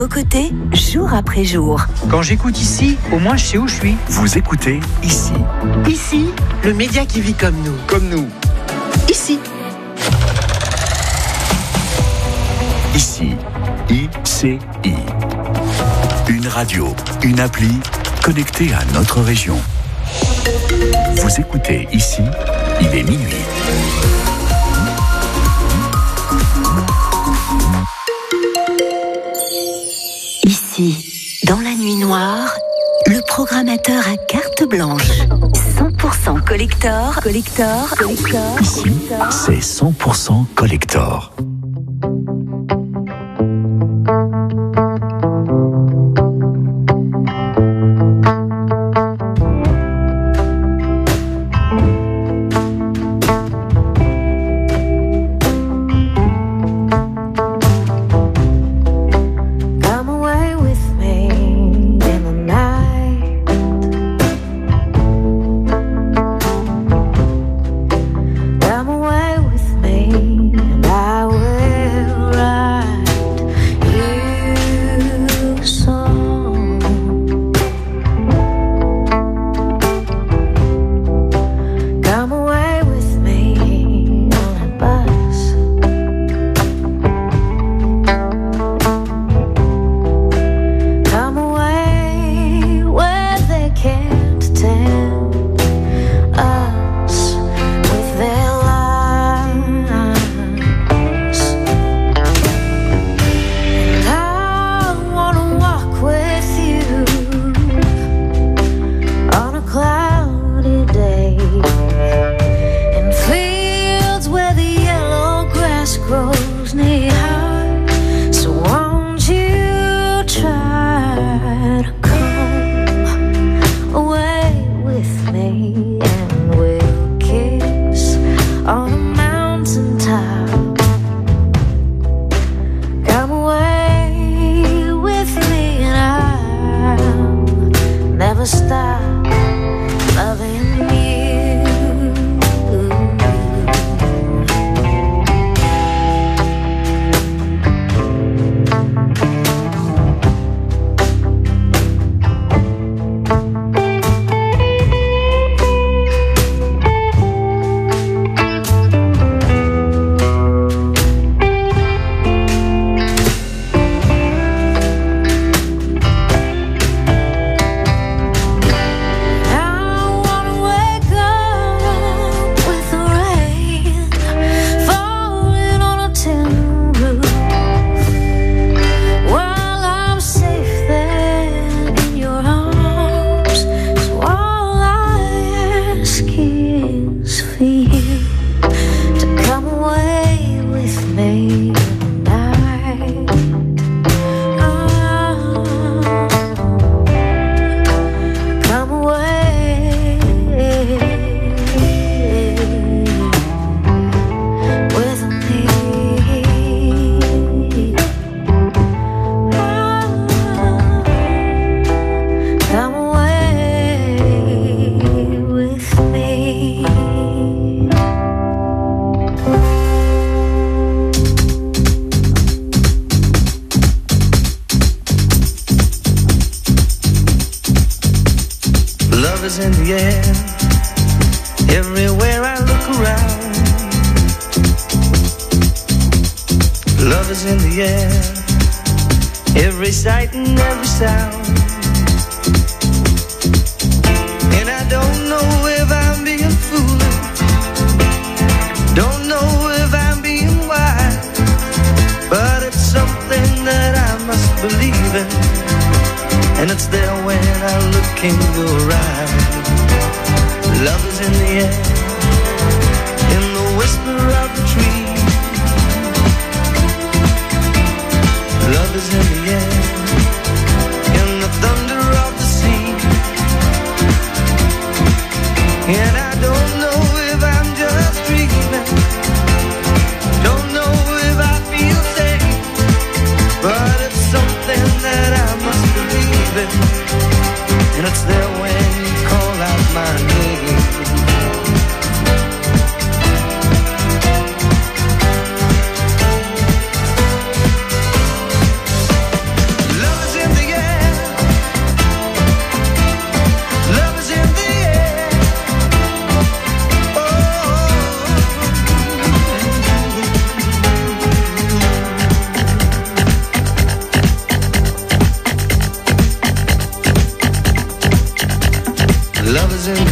Aux côtés, jour après jour. Quand j'écoute ici, au moins je sais où je suis. Vous écoutez ici. Ici, le média qui vit comme nous. Comme nous. Ici. Ici. ICI. Une radio, une appli connectée à notre région. Vous écoutez ici, il est minuit. Ici, dans la nuit noire, le programmateur à carte blanche. 100% collector. Ici, c'est 100% collector.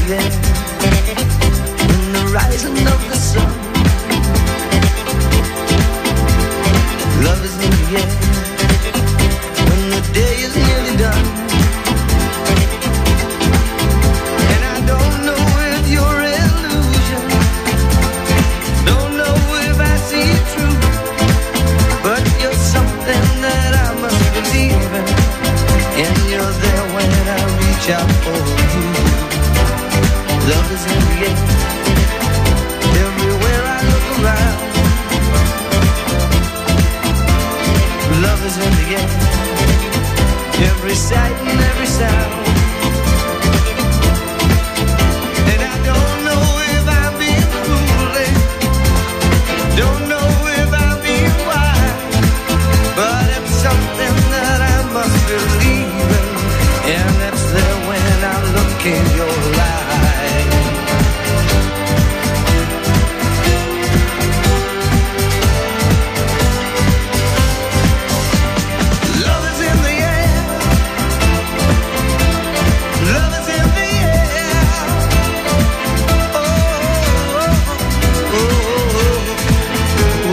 air, in the rising of the sun. Love is in the air, when the day is nearly done. And I don't know if you're illusion, don't know if I see it true, but you're something that I must believe in, and you're there when I reach out for you. Love is in the air, everywhere I look around. Love is in the air, every sight and every sound. And I don't know if I'm being foolish, don't know if I'm being wise, but it's something that I must believe in, and it's there when I look in your eyes. Love is in the air, love is in the air. Oh, oh, oh, oh,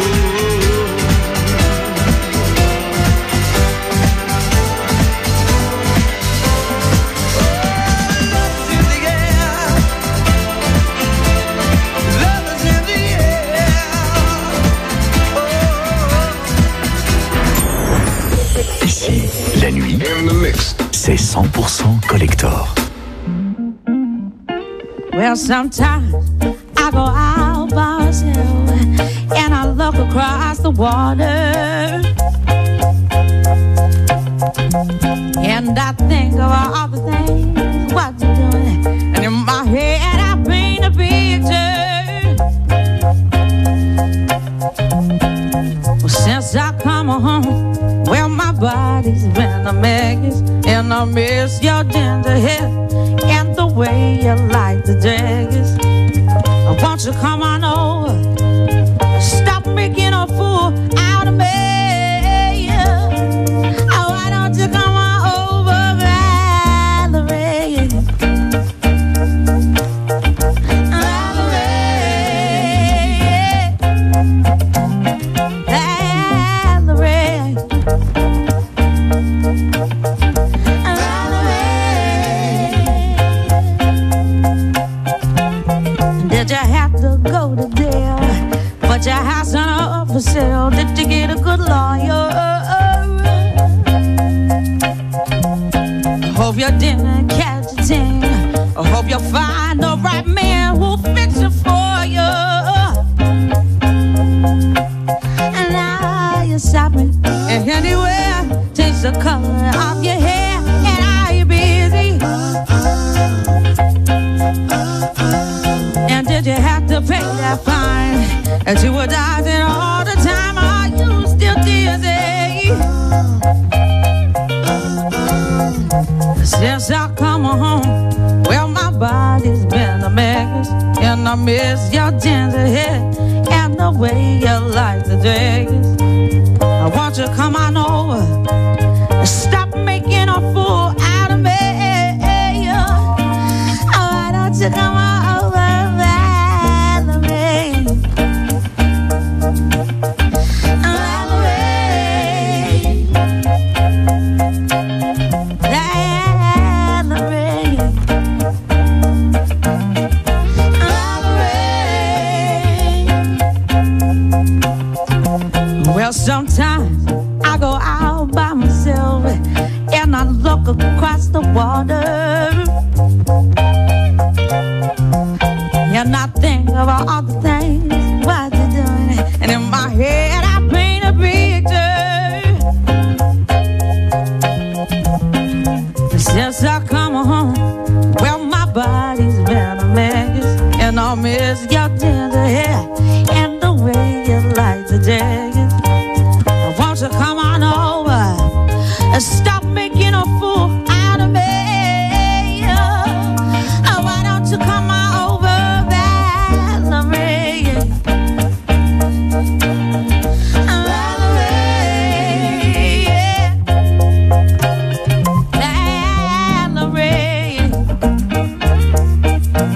Ici, la nuit, c'est 100% collector. Well, sometimes I go out by myself and I look across the water, and I think of all the things what you're doing, and in my head I paint a picture. Well, since I come home, well, my body's been a mess, and I miss your ginger hair and the way you like the daggers. Won't you come on over? Stop making a fool out of me. Oh, why don't you come on over, Valerie? Did you have to go to jail? But your house on up for sale. Did you get a good lawyer? I hope you didn't catch a thing. I hope you find the right man who'll fix it for you. And now you're shopping and anywhere, change the color of your hair. And are you busy? And did you have to pay that fine that you were dodging all the time? Are you still dizzy? Since I come home, well, my body's been a mess, and I miss your ginger hair and the way you like the days. I want you to come on over and stop making a fool out of me. Oh, why don't you come on over, Valerie? Well, sometimes I go out by myself and I look across the water, and I think about all the things what you're doing, and in my head I paint a picture. Since I come home, well, my body's been a mess, and I miss your tender hair and the way you like the daggers. Won't you come on over and stop making a fool out of me? Oh, why don't you come on over, Valerie? Valerie, Valerie.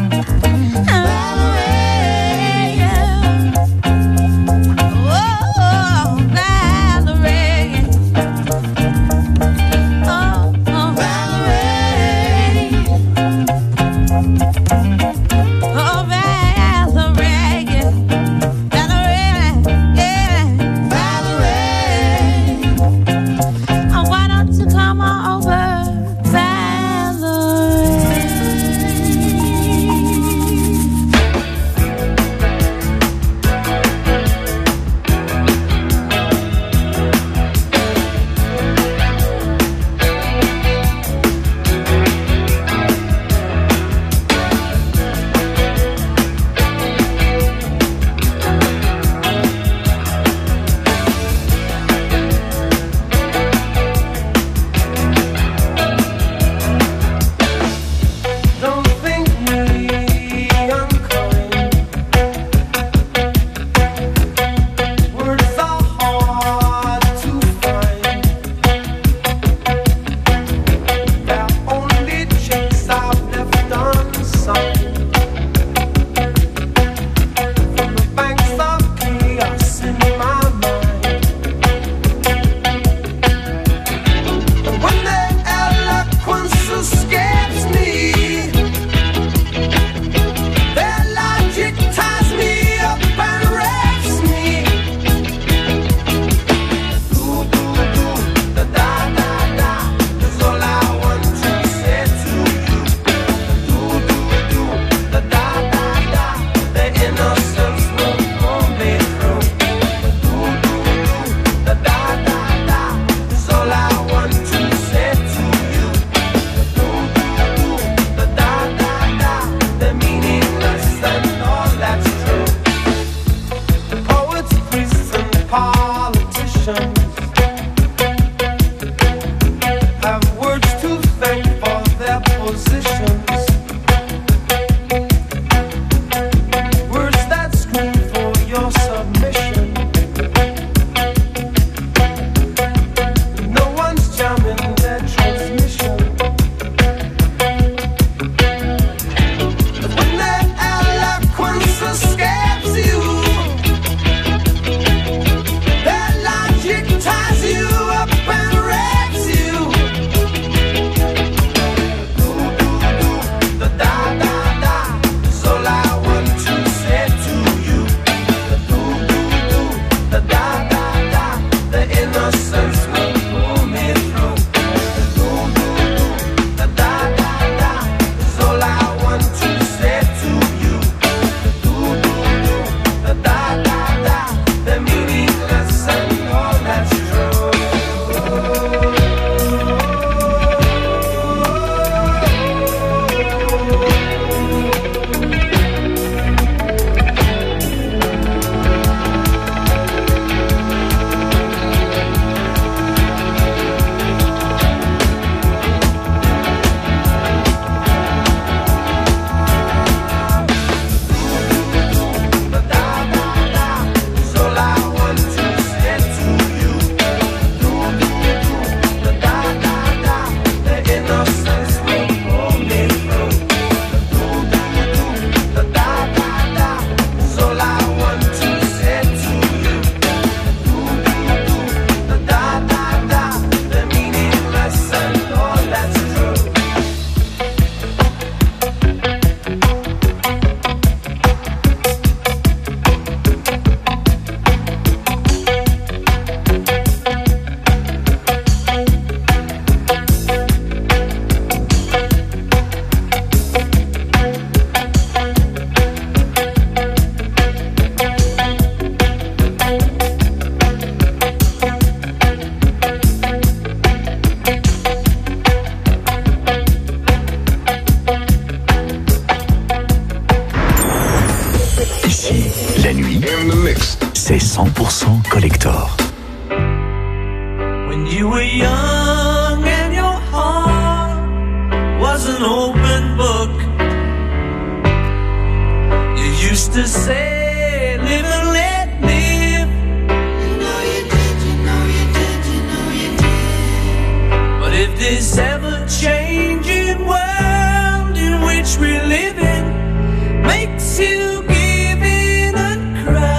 this ever-changing world in which we live in makes you give in and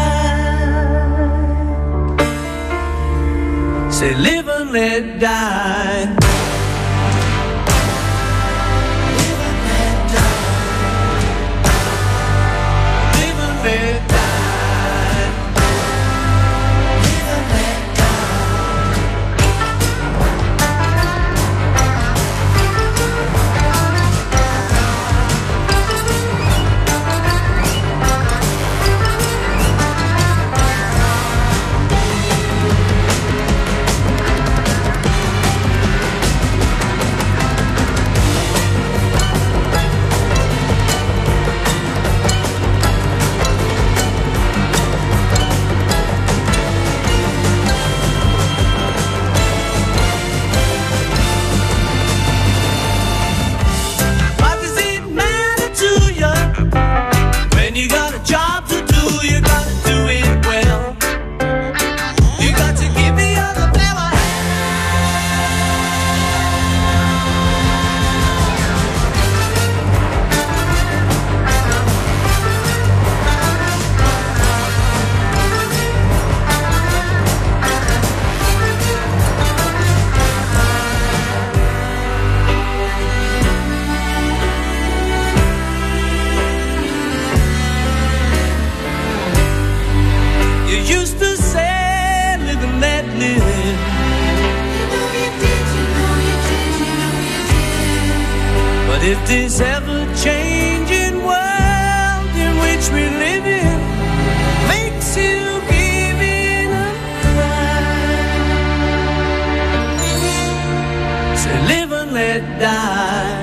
cry, say live and let die. If this ever-changing world in which we live in makes you give in and cry, say live and let die.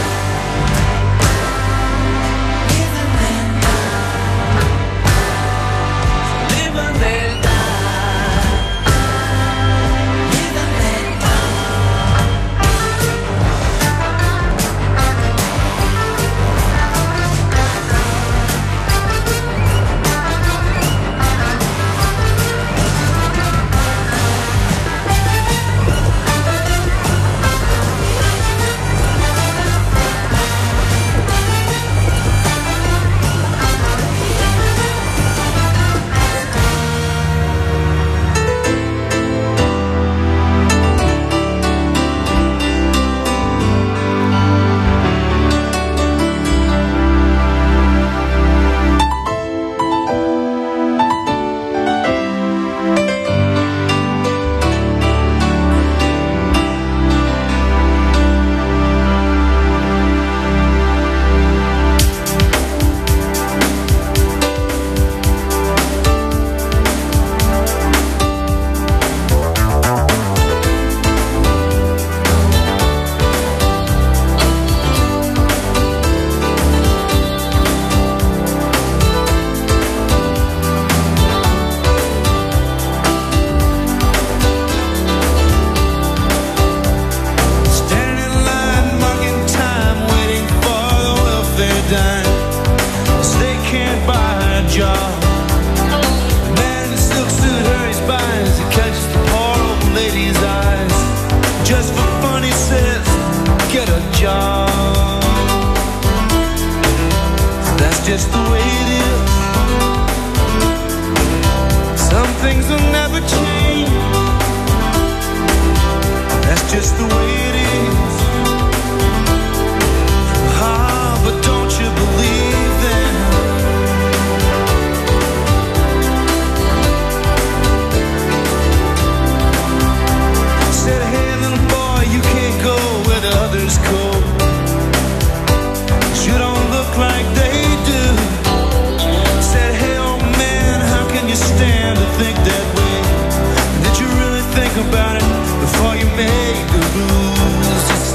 Just the way it is. Some things will never change. That's just the way it is. Ah, but don't you believe them? Said, hey little boy, you can't go where the others go. You don't look like they do. Said, hey old man, how can you stand to think that way? Did you really think about it before you made the rules?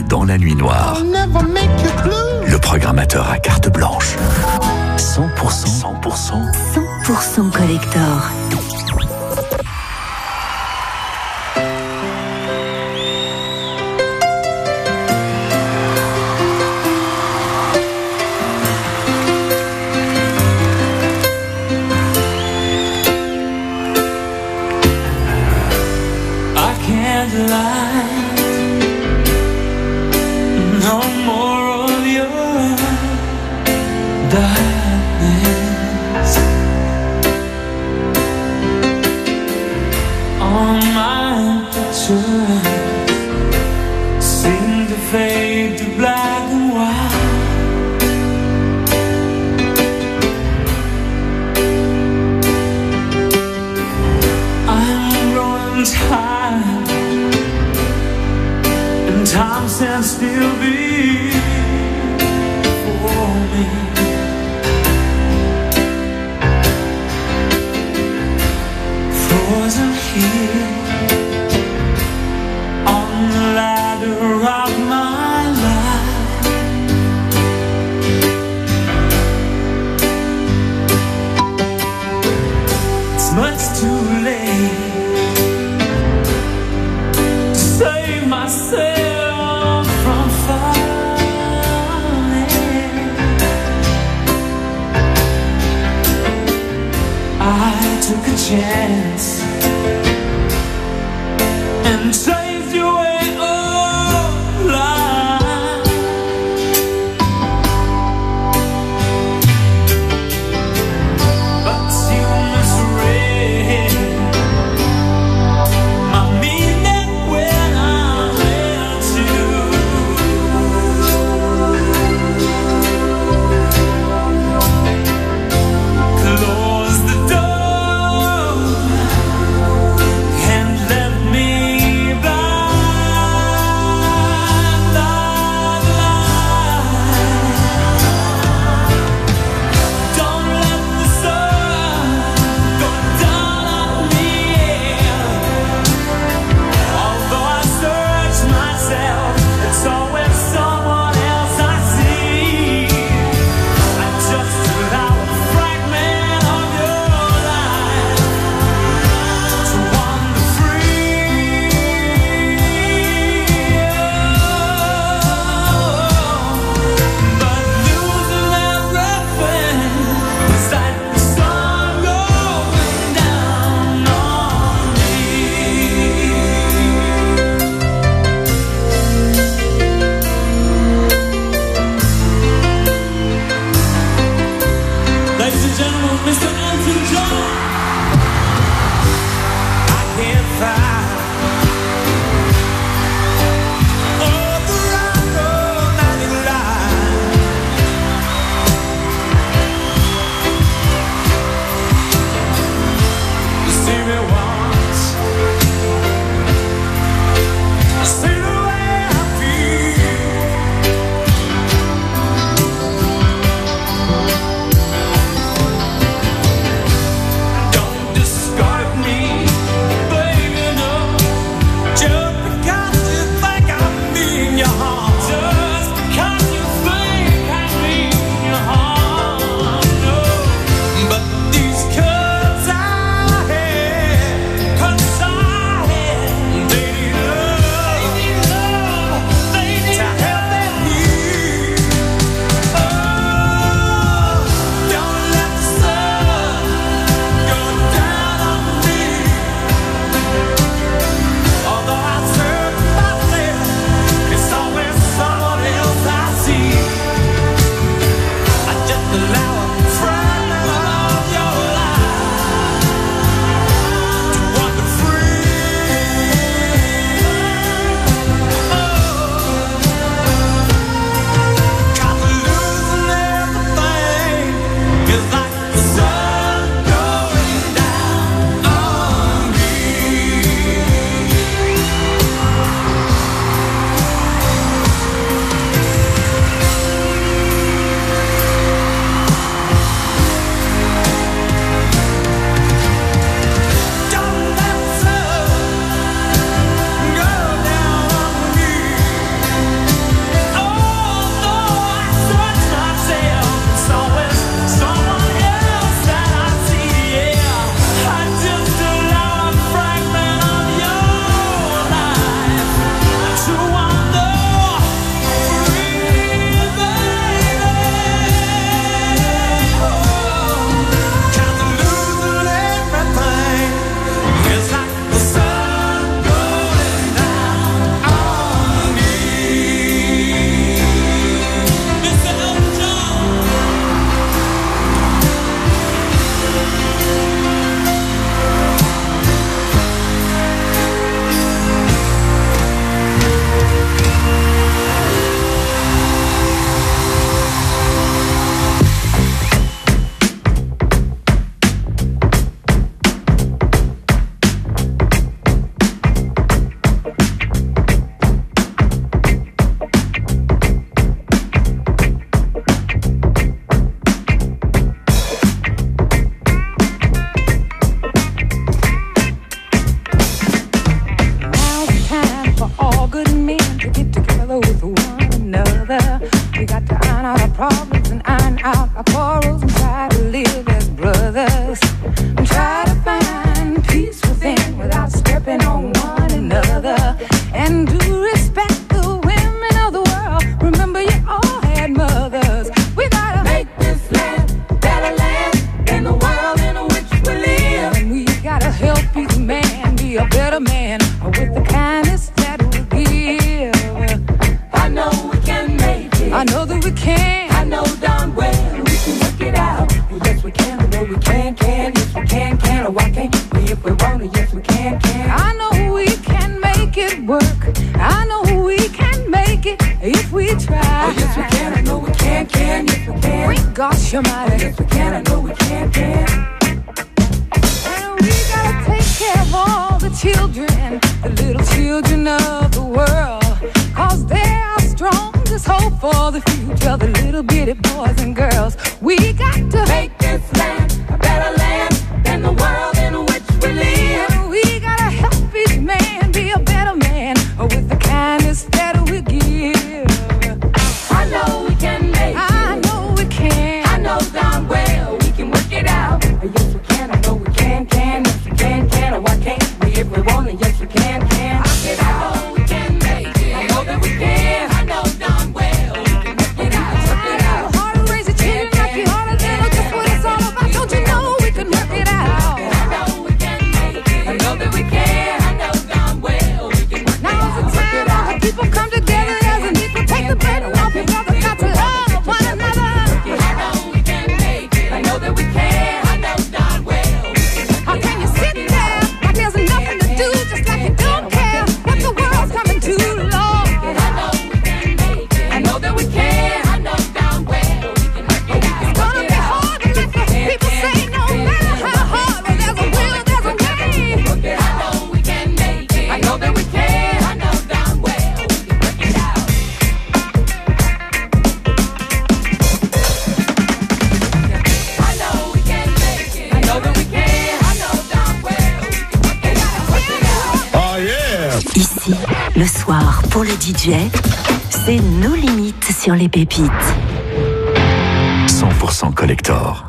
dans la nuit noire. Le programmateur à carte blanche. 100% collector. gosh, you're mighty. If we can, I know we can. And we gotta take care of all the children, the little children of the world. Cause they are strongest hope for the future, the little bitty boys and girls. We got to make this land a better land than the world in which we live. And we gotta help each man be a better man with the kindness that we give. I know we can make it. I know we can. I know darn well we can work it out. Yes we can, I know we can. Yes we can, why can't we if we want it? Yes we can. I said I know we can make it. I know that we can. I know darn well we can work it out. Work it out. Hard to raise a children like you are a little. Just what it's all about. Don't you know we can work it out? I know we can make it. I know that we can. I know darn well we can work it out. Now's the time all the people come together as an equal. Take the burden off your brother. Got to love one another. I know we can make it. I know that we can. I know darn well we can work it out. How can you sit there like there's nothing to do, just like you don't care what the world's coming to, Lord? I know we can make it. I know that we can. I know darn well we can work it out. It's gonna be hard, but like the people say, no matter how hard, but there's a will, there's a way. I know we can make it. I know that we can. I know darn well we can work it out. I know we can make it. I know that we can. I know darn well we can work it out. Work it out. Oh yeah! Ici, le soir, pour le DJ, c'est nos limites sur les pépites. 100% collector.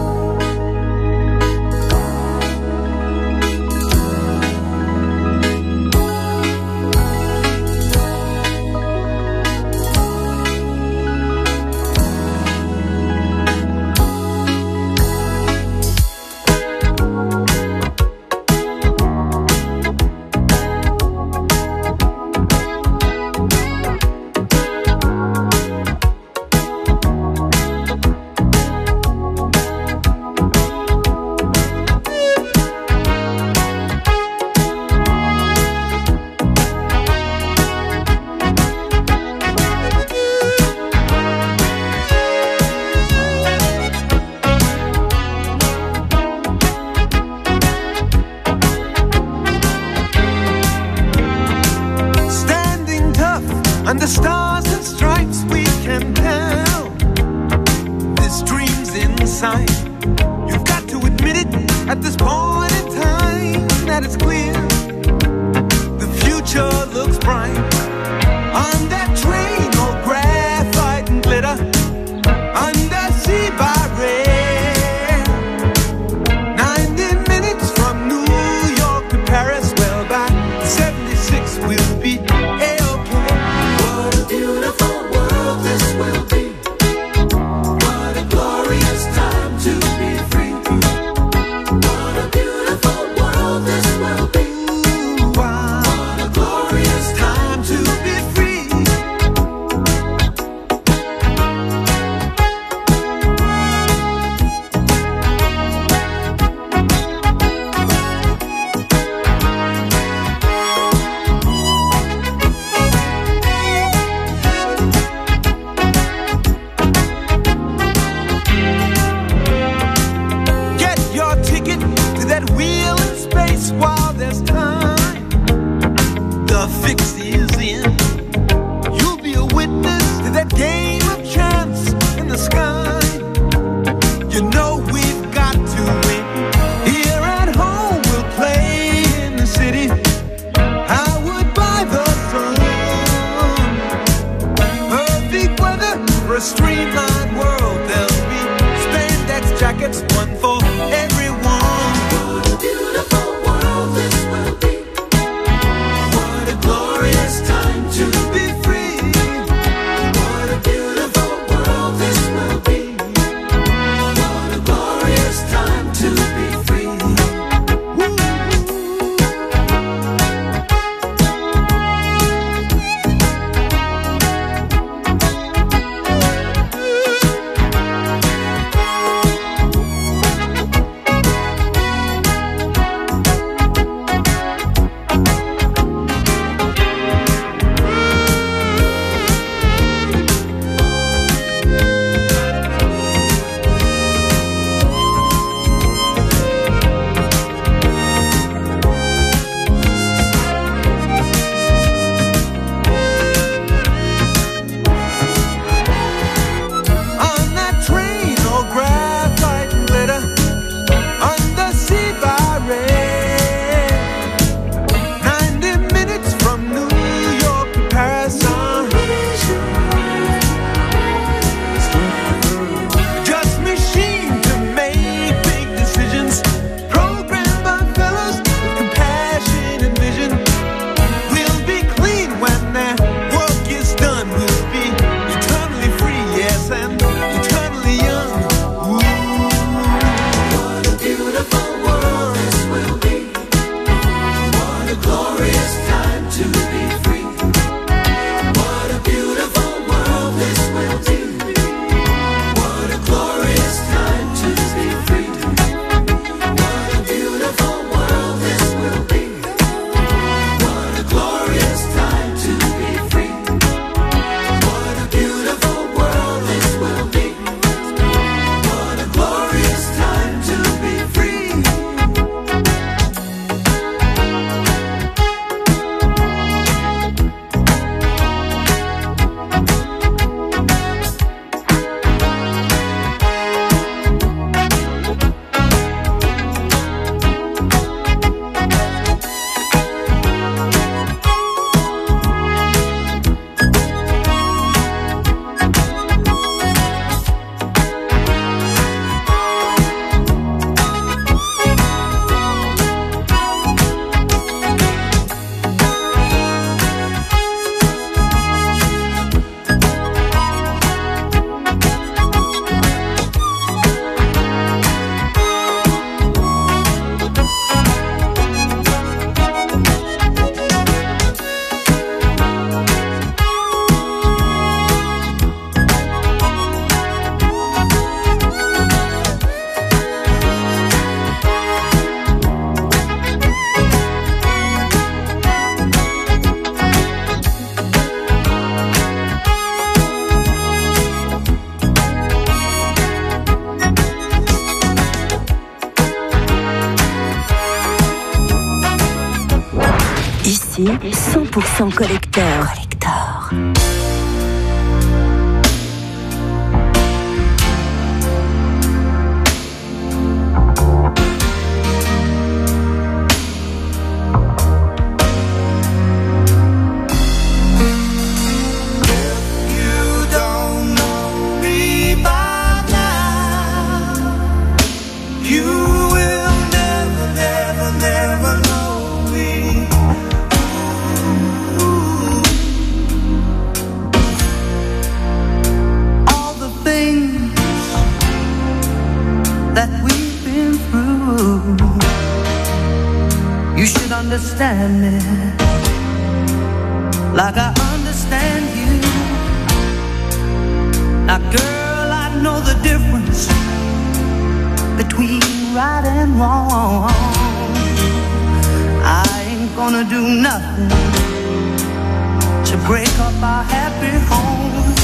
Standing tough under stars and stripes, we can tell this dream's in sight. You've got to admit it at this point in time that it's clear the future looks bright. On that train, all graphite and glitter, undersea by rail. 90 minutes from New York to Paris, well by 76 we'll be A-OK. What a beautiful world this will be. What a glorious time to be free. What a beautiful world this will be. What a glorious time to be free. Get your ticket to that wheel in space while there's time. The fix is in. You'll be a witness to that game of chance in the sky. You know we've got to win. Here at home we'll play in the city. Howard by the sun. Perfect weather for a streamlined world. There'll be spandex jackets, one for everyone. What a beautiful world this will be. What a glorious time to be free. What a beautiful world this will be. What a glorious time to be free. Woo. ici, 100% collector. Understand me like I understand you. Now girl, I know the difference between right and wrong. I ain't gonna do nothing to break up our happy home.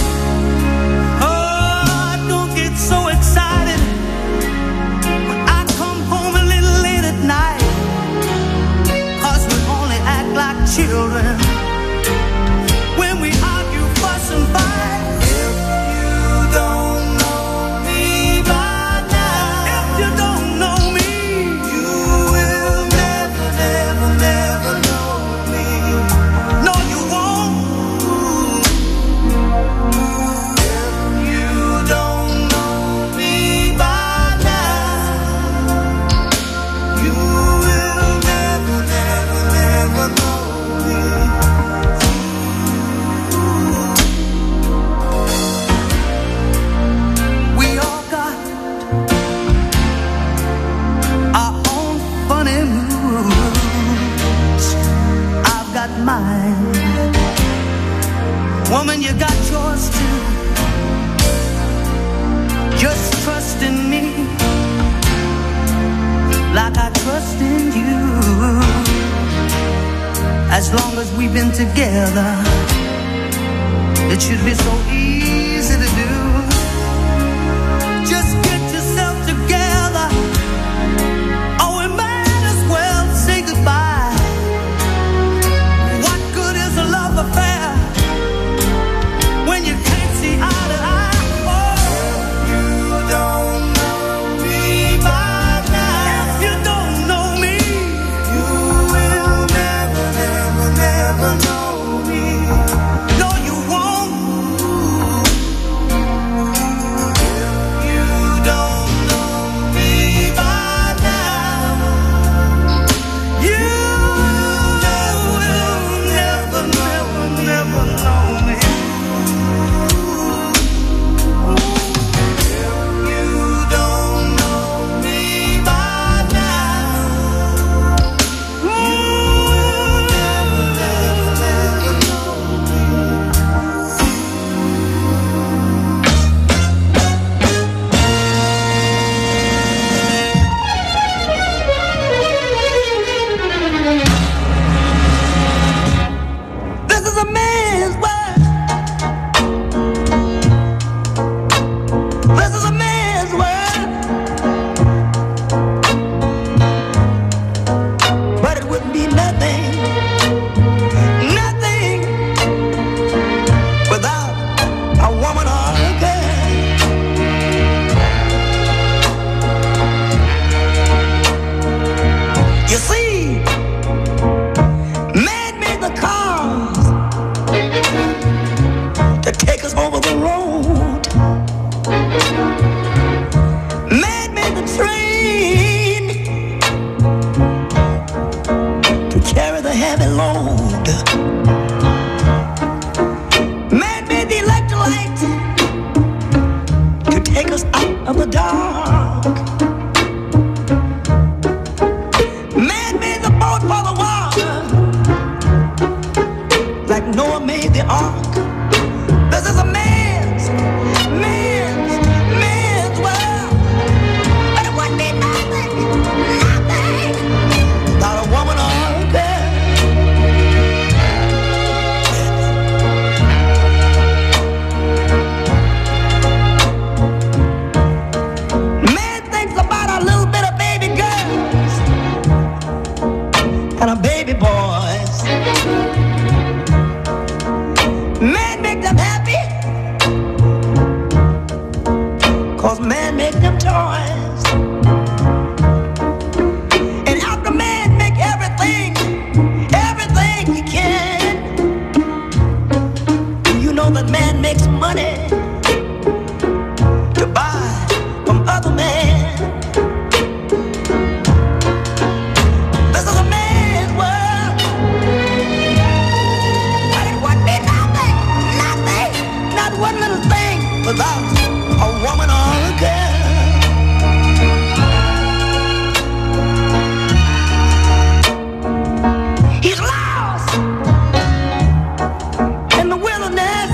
Oh, don't get so excited when I come home a little late at night, like children when we argue, fuss and fight. If you don't know me by now, if you don't know me, you will never, never, never know me. No, you won't. If you don't know me by now, you will never, never, never know. Mine. Woman, you got yours too. Just trust in me like I trust in you. As long as we've been together, it should be so easy to do. Just get yourself together, or we might as well say goodbye. Affair when you can't see eye to eye. Oh, if you don't know me by now, if you don't know me, you will never, never, never know me. No, you won't. know that man makes money to buy from other men. This is a man's world, but it would be nothing, not one little thing without a woman or a girl. He's lost in the wilderness.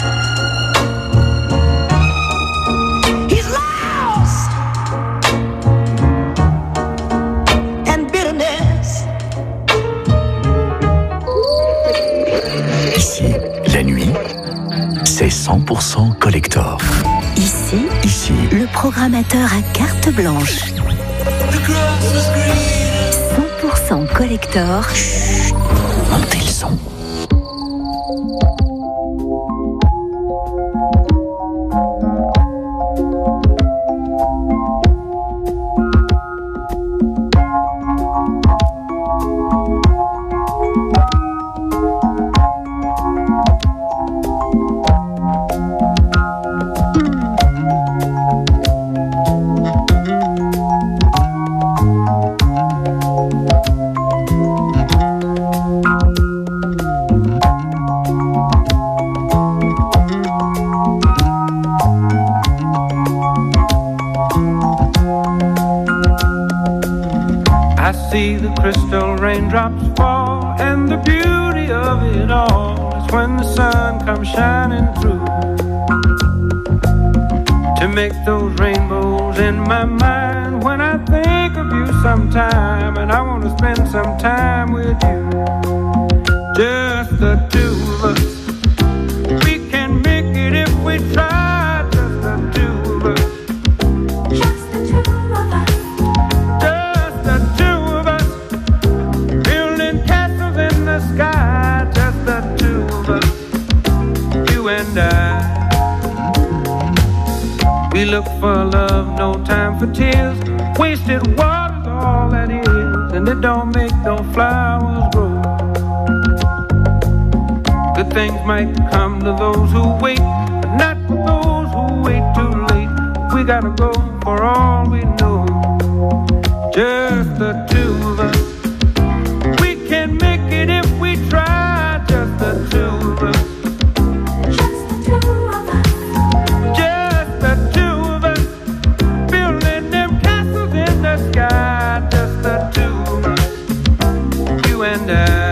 He's lost in bitterness. Ici, la nuit, c'est 100% collector. Ici, le programmateur à carte blanche. 100% collector. Chut, montez le son. See the crystal raindrops fall, and the beauty of it all is when the sun comes shining through to make those rainbows in my mind. When I think of you sometime, and I want to spend some time with you, just the two of us. We can make it if we try, just the two of us. Just the two of us. Just the two of us. Building castles in the sky, just the two of us, you and I. We look for love, no time for tears. Wasted water's all that is, and it don't make no flowers grow. Good things might come to those who wait, but not for those who wait too late. We gotta go for all we know, just the two of us. We can make it if we try, just the two of us. Just the two of us. Just the two of us. Building them castles in the sky, just the two of us, you and I.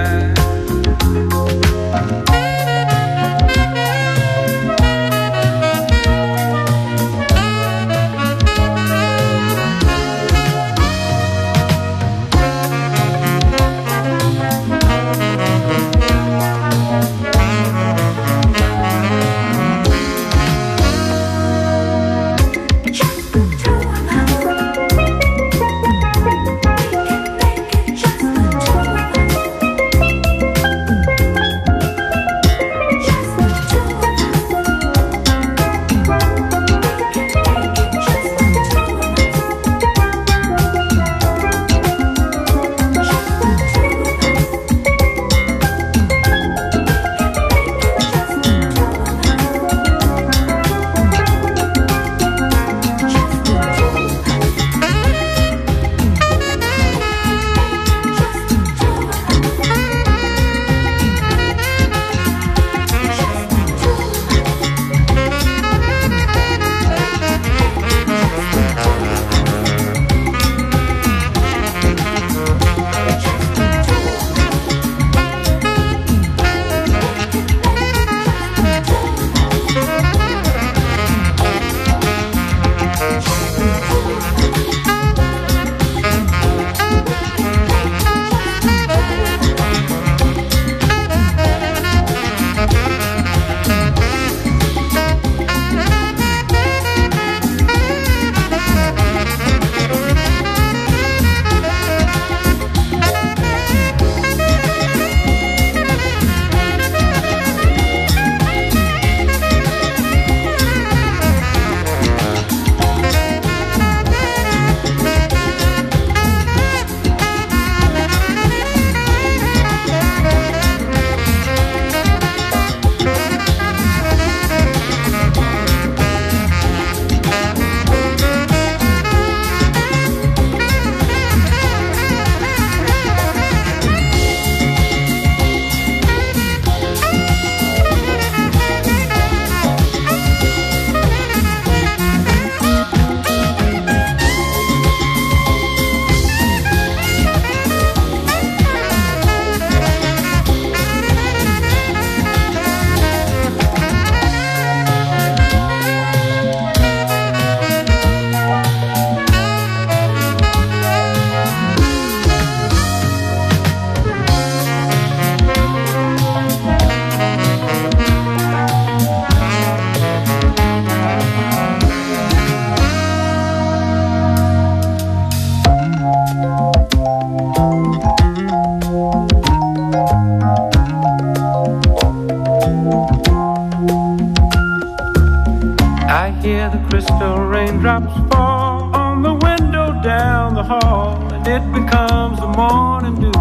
I hear the crystal raindrops fall on the window down the hall, and it becomes the morning dew.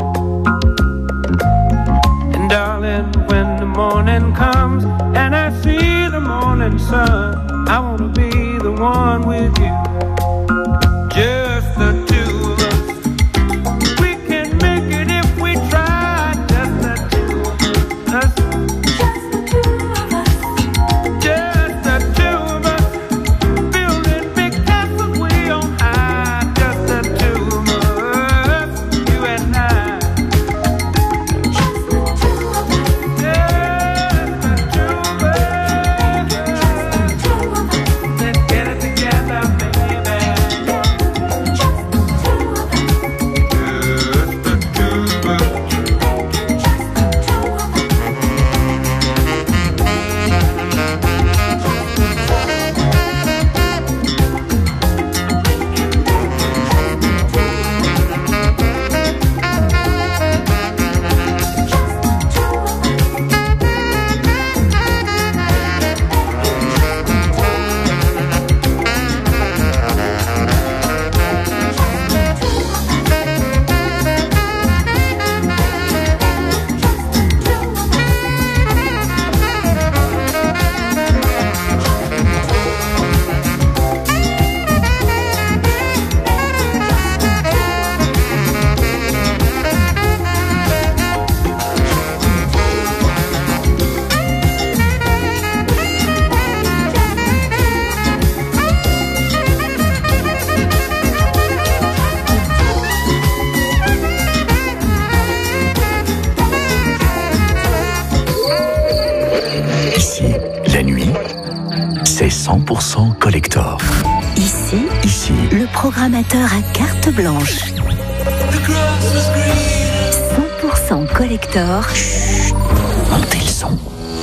And darling, when the morning comes and I see the morning sun, I wanna be the one with you, just the two of us. We can make it if we try, just the two of us. Just the two of us, building big castles way on high. Just the two of us, you and I. Just the two of us, just the two of us. Let's get it together, baby. Just the two of us, just the two of us. Ici, la nuit, c'est 100% collector. Ici, le programmateur à carte blanche. 100% collector. Chut, montez le son.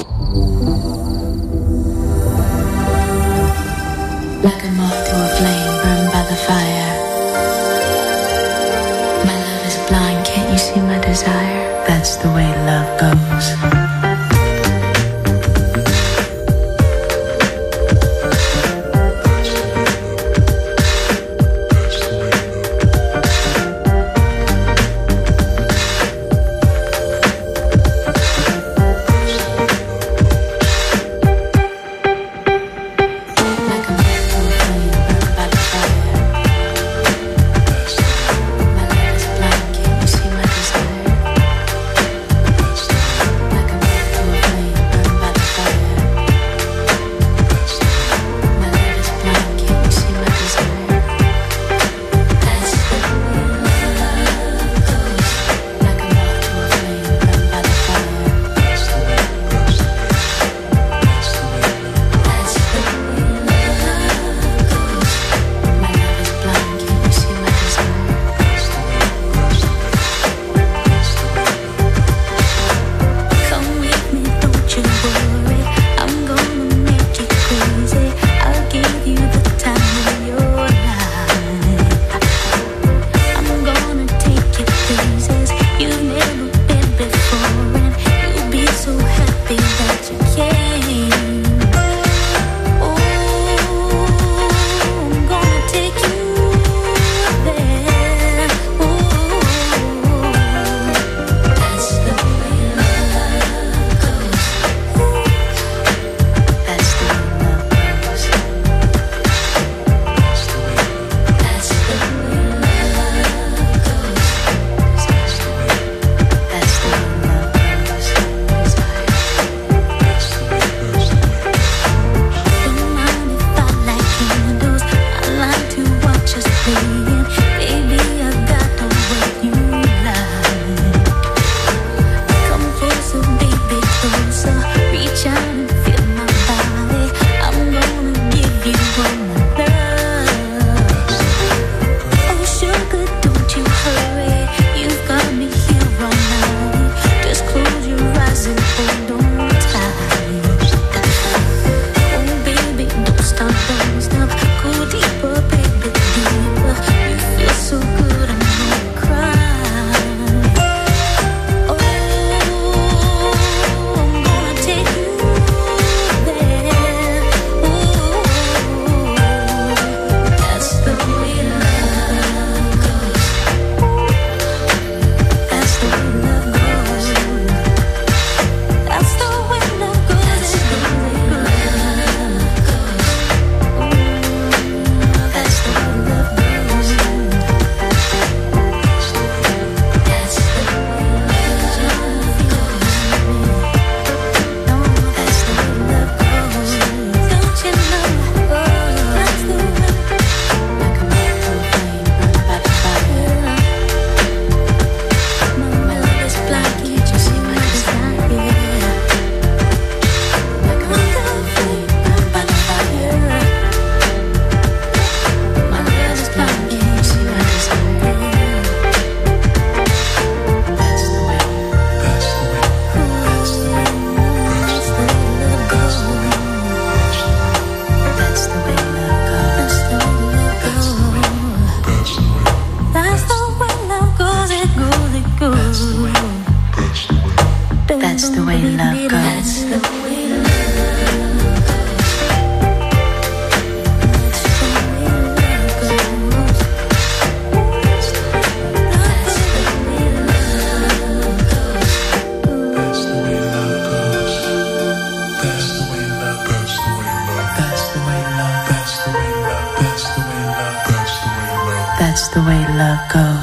Like a moth to a flame burned by the fire. My love is blind, can't you see my desire? That's the way love goes. the way love goes.